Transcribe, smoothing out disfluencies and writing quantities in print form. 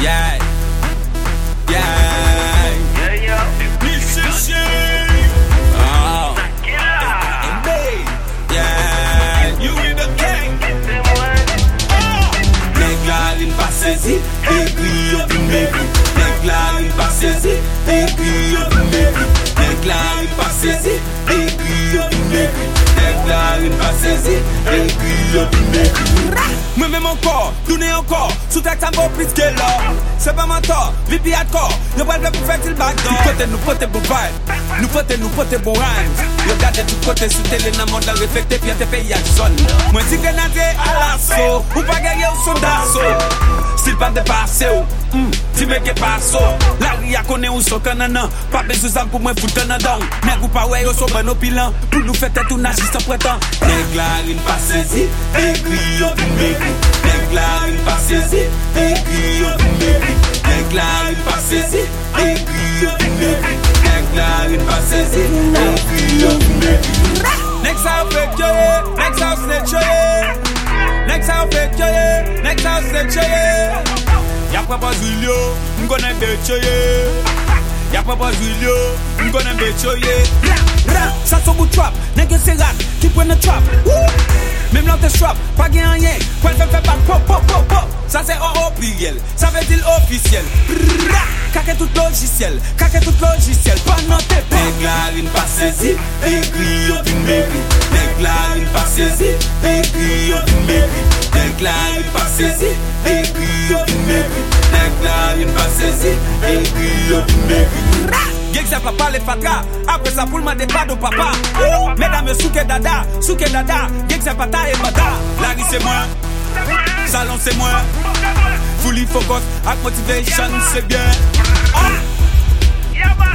Yeah. Oh. Yeah. You in the gang. Nèg pas saisi, et puis yo vin baby. Nèg pas saisi, et puis yo vin baby. Nèg pas saisi, et puis yo vin baby. Nèg pas saisi, et puis yo vin baby. Moi-même encore, tourner encore, sous ta tambour plus que là. C'est pas mon tort, vipi hardcore. Nous pas le pour faire le backdoor. Nous pote bon vibe, nous pote bon rhymes. Regardez tout côté sous télé dans monde reflété puis te paye à zone. Moi si grenadier à l'assaut, ou pas guerrier au son d'assaut. S'il pas dépassé ou, dis me que passo. La ria connaît ou son canana, pas besoin pour moi foutre dans dedans. Nèg ou pas ouais au son bon opilant, pour nous faire tout nagis sans prétend. Nèg la rine pas saisi, et puis yo vin baby. Nèg la rine pas saisi, et puis yo vin baby. Nèg la rine pas saisi, et puis yo vin baby. Nèg la rine pas saisi, et puis yo vin baby. Next out fake yo, next out snitch yo. Next out fake yo, next out snitch yo. Y'a pas Basilio, m'gonne betchoye. Y'a pas Basilio, m'gonne betchoye. Ça son bout trap, nèg c'est rat, qui prend le trap. Même là t'es strap, pas gain rien, quoi fait pas pop pop pop pop. Ça c'est officiel, ça veut dire officiel. Caquet tout logiciel, pas noté pas. Nèg la rine pas saisi, et puis yo vin baby. Nèg la rine pas saisi, et puis yo vin baby. Nèg la rine pas saisi, et puis yo vin baby. Nèg la rine pas saisi, et puis yo vin baby. Gek ça papa les fatra, après ça pour le demander pas de papa. Mesdames souke dada, gek ça pata et bata. La rue c'est moi, salon c'est moi. Fully focus, avec motivation c'est bien.